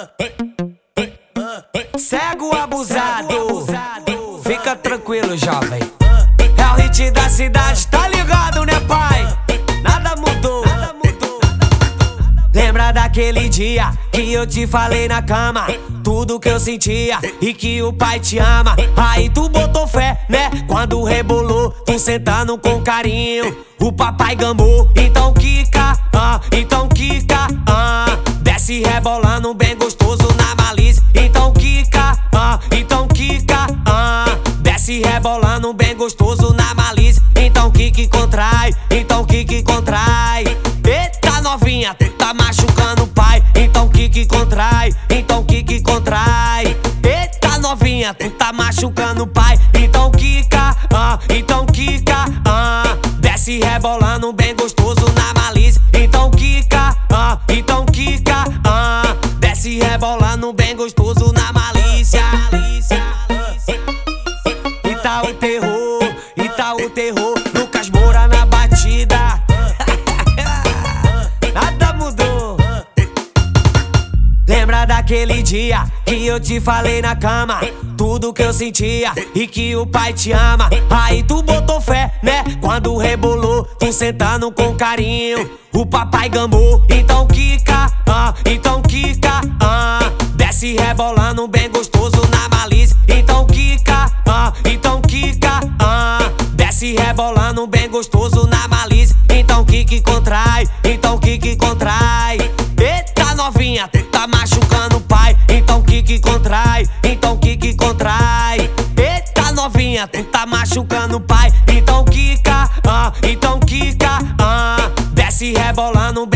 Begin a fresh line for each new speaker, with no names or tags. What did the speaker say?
Cego abusado, fica tranquilo, jovem. É o hit da cidade, tá ligado, né, pai? Nada mudou. Lembra daquele dia que eu te falei na cama tudo que eu sentia e que o pai te ama? Aí tu botou fé, né? Quando rebolou, tu sentando com carinho, o papai gambou. Então quica, então quica, desce rebolando bem gostoso na malícia. Então quica, então quica, desce rebolando bem gostoso na malícia. Então quique contrai, então quique contrai. Eita novinha, tu tá machucando o pai. Então quique contrai, então quique contrai. Eita novinha, tu tá machucando o pai. Então quica, desce rebolando bem gostoso na malícia. Então quica, desce rebolando bem gostoso na malícia. E tá o terror, Lucas Moura na batida. Nada mudou. Lembra daquele dia que eu te falei na cama tudo que eu sentia e que o pai te ama? Aí tu botou fé, né? Quando rebolou, tu sentando com carinho, o papai gambou. Então quica, desce rebolando bem gostoso na malícia. Então quica, desce rebolando bem gostoso na malícia. Então quique contrai, então quique contrai. Eita novinha, tu tá machucando o pai. Então quique contrai, então quique contrai. Eita novinha, tu tá machucando o pai. Então quica, desce rebolando